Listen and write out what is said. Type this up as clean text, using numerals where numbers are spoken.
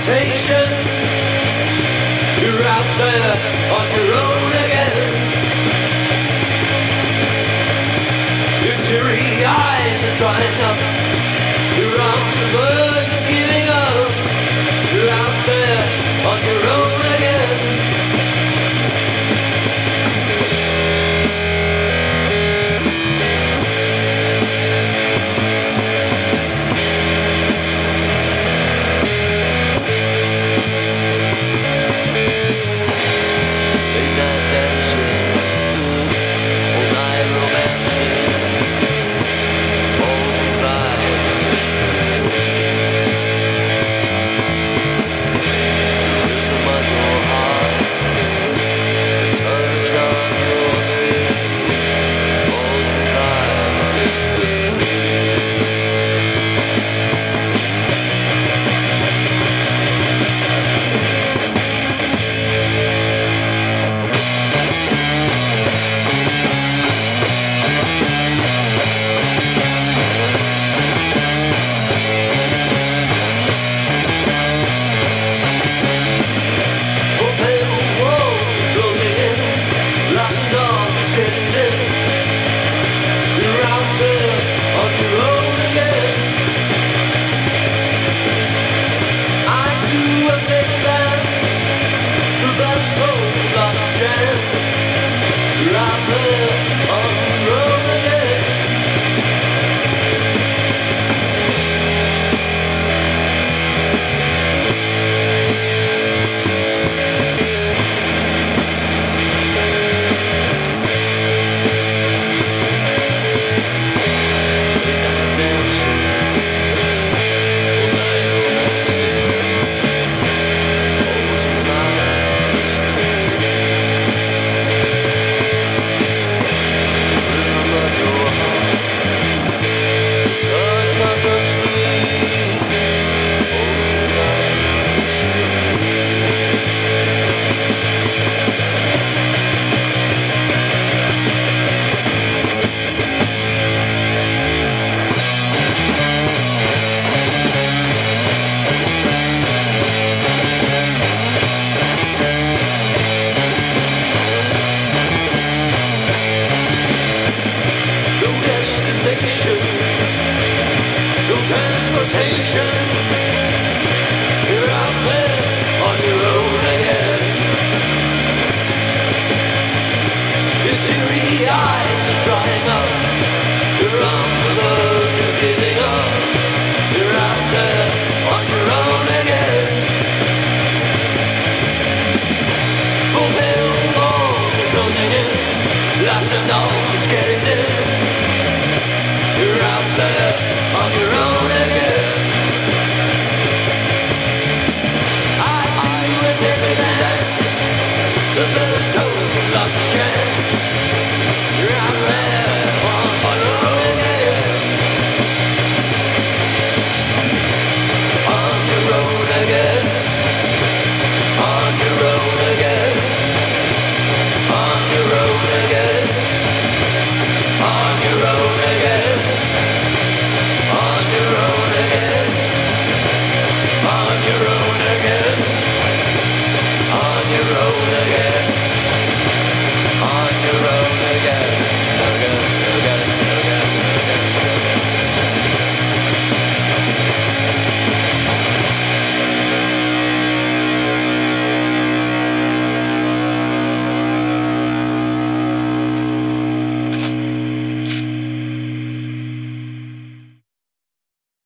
transportation. You're out there on your own again. Your teary eyes are drying up. You're on the verge of giving up. You're out there on your own again. Transportation. You're out there on your own again. Your teary eyes are drying up. You're on the verge of giving up. You're out there on your own again. Full pale walls are closing in. Last and all is getting in. You're out there on your own again. I see you in every dance. The village told you lost your chance.